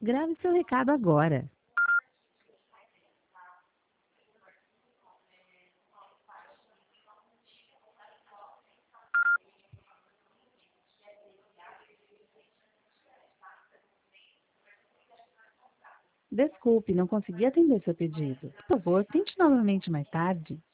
Grave seu recado agora. Desculpe, não consegui atender seu pedido. Por favor, tente novamente mais tarde.